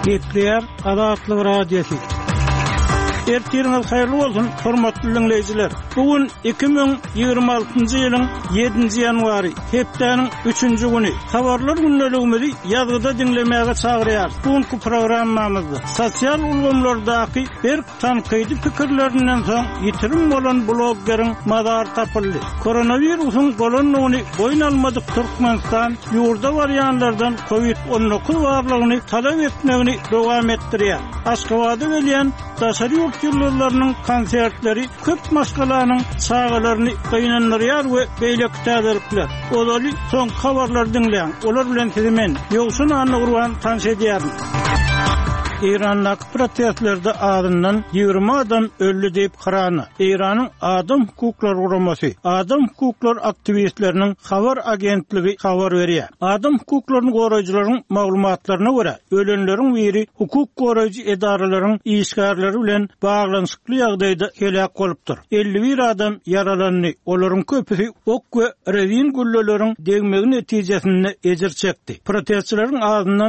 Gepleyer Azatlyk Radiosu. Ertiriniz hayırlı olsun, hormatly dinleyijiler. Bugün 2026-njy ýylyň 7-nji ýanwary, hepdeniň 3-nji güni. Habarlar günneligimizi ýazgyda dinlemäge çagyrýar. Bugünkü programmamyzda sosial ulgamlardaky bir tankydy pikirlerinden soň ýitirim bolan bloggeriň madar tapyldy. Koronawirusyň bolanyny boyun almadyk Türkmenistan ýurda barýanlardan COVID-19 barlygyny talap etmegini dowam etdirýär. Aşgabatda welýän daşary ýurtlarynyň konsertleri köp maşgalanyň çağalaryny gynandyrýar we beýle täzelikler. Olary soň habarlar dinleýän. Olar bilen sizimen ýogşun anyk urwan tanış edýärim. İran'daki protestlerde adından 20 adam öldü deyip kırağını. İran'ın adam hukuklar uğraması, adam hukuklar aktivistlerinin haber agentliği haber veriyor. Adam hukuklarının koruyucuların maglumatlarına göre ölenlerin biri hukuk koruyucu idarelerin işgalleri bilen bağlanışıklı ýagdaýda helak bolupdyr. 51 adam yaralandy. Olaryň köpüsi ok we rezin gülleleriň degmegi netijesinde ejir çekdi. Protestçilerin adından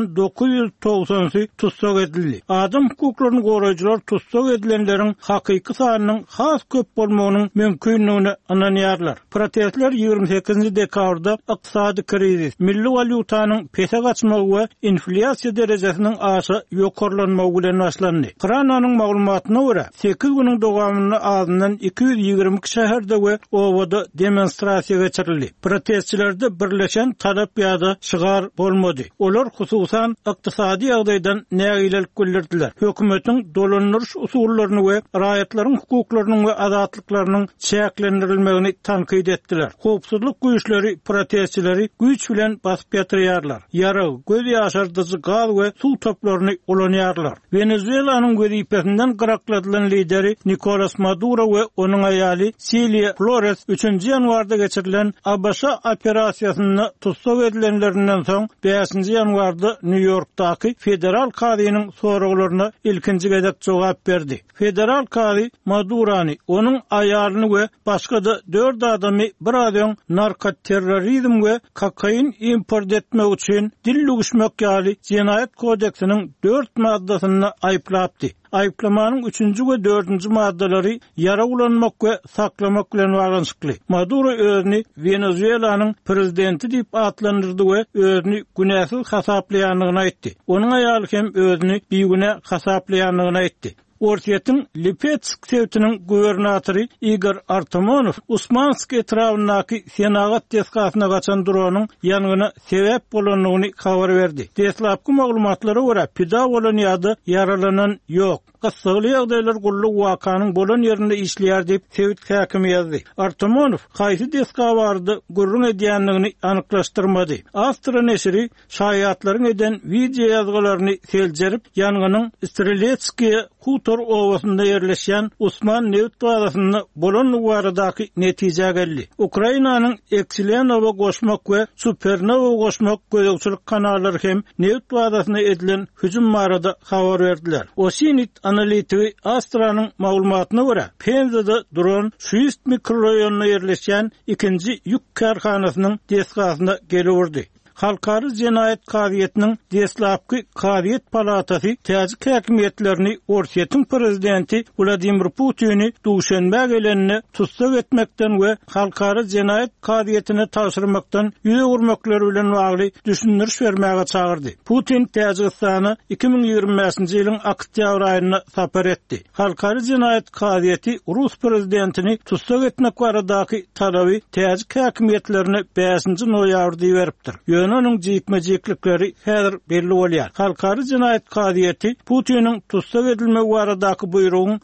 990'sy tutsak edildi. Adam hukuklaryny goraýjylar tutsak edilenlerin hakyky sanynyň has köp bolmagynyň mümkinligini ananýarlar. Protestler 28 dekabrda ykdysady krizis, milli valyutanyň pese gaçmagy we inflasiýa derejesiniň aşy ýokarlanmagy bilen başlandy. Krananyň maglumatyna görä 8 güniň dowamyny azyndan 220 şäherde we owada demonstrasiýa geçirildi. Protestçilerde birleşen talap ýa-da şygar bolmady. Olar hususan ykdysady ýagdaýdan nägilelik bildirdiler. Hökümetiň dolandyryş usullaryny we raýatlaryň hukuklarynyň we azatlyklarynyň çäklendirilmegini tankyd etdiler. Howpsuzlyk güýçleri protestçileri güýç bilen basyp ýatyrýarlar. Ýara, göz ýaşardyjy gaz we suw toplaryny ulanýarlar. Venezuelanyň gözipesinden garakladylan lideri Nicolas Maduro we onuň aýaly Celia Flores 3-nji ýanwarda geçirilen Abaşa operasiýasyny tutsak edilenlerinden soň 5-nji ýanwarda New Yorkdaky federal kadynyň soraglaryna ilkinji gezek jogap berdi. Federal kady Madurany, onuň aýalyny we başga-da 4 adamy bir adam narkoterrorizm we kokain import etmek üçin dil uguşmak ýaly Jinayet kodeksiniň 4 maddasyny aýplapdy. Aýplamanyň 3-nji we 4-nji maddalary ýara ulanmak we saklamak bilen baglanyşykly. Maduro özüni Venezuelanyň prezidenti diýip atlandyrdy we özüni günäsiz hasaplaýanlygyny aýtdy. Onuň aýaly hem özüni biýgüne hasaplaýanlygyny aýtdy. Ortiyetin Lipetsk sevtinin gubernatory Igor Artamonov Usmansk etrafyndaky senagat teskasyna gaçan dronun ýanyna sebep bolanyny habar berdi. Deslapky maglumatlara görä pida bolan ýa-da yaralanan ýok. Gysgaly ýagdaýlar gully wakanyň bolan ýerinde işleýär diýip Sevit häkimi ýazdy. Artamonov haýsy deska bardy gurrun edýänligini anyklaşdyrmady. Astra neşri şaýatlaryň eden video ýazgalaryny seljerip ýanynyň Streletsky Hutor owasynda ýerleşýän Usman neft badasyny bolan uwaradaky netije geldi. Ukrainanyň Ekselenova goşmak we Supernova goşmak gözegçilik kanallary hem neft badasyna edilen hüjüm barada habar berdiler. Osinit analitigi Astranyň maglumatyna görä, Penzada dron Şuist mikroraýonyna ýerleşýän 2-nji ýük karhanasynyň deskasyna gelýärdi. Halkary Jinayet Kadiýetiniň deslapky Kadiýet palatasy täze häkimetlerini Ortiýetiň prezidenti Vladimir Putyny duşanba gelenini tutsak etmekden we Halkary Jinayet Kadiýetine taşyrmakdan ýüze gurmaklar bilen bagly düşündiriş bermäge çagyrdy. Putin Täjikistany 2025-nji ýylyň oktýabr aýyna sapar etdi. Halkary Jinayet Kadiýeti Rus prezidentini tutsak etmek baradaky talaby täze häkimetlerine 5-nji noýabrda beripdir. Ýöneňiň jikmejiklikleri häzir belli bolýar. Halkary Jinayet Kadiýeti Putynyň tutsak edilmegi baradaky buyrugyny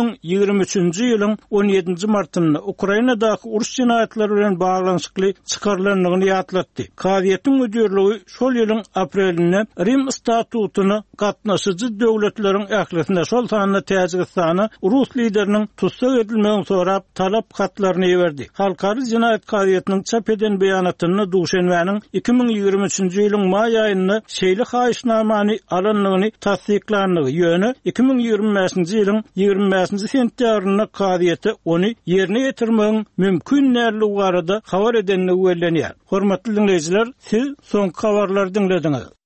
2023-nji ýylyň 17-nji martynda Ukrainadaky uruş jinayetleri bilen baglanyşykly çykarlanlygyny ýatlatdy. Kadiýetiň müdirligi şol ýylyň aprelinde Rim statutyny gatnaşyjy döwletleriň ählisine şol sanyna Täjikistany Rus lideriniň tutsak edilmegini sorap talap hatlaryny berdi. Halkary Jinayet Kadiýetiniň çap eden beýanatyny duşanbanyň 2023-nji ýylyň may aýynda şeýle haýyşnamany alanlygyny tasdiklandygy ýöne 2025-nji ýylyň 25-nji sentýabryna Kadiýeti ony ýerine ýetirmegiň mümkin näerligi barada habar edenligi bellenýär. Hormatly dinleýijiler, siz soňky habarlary dinlediňiz.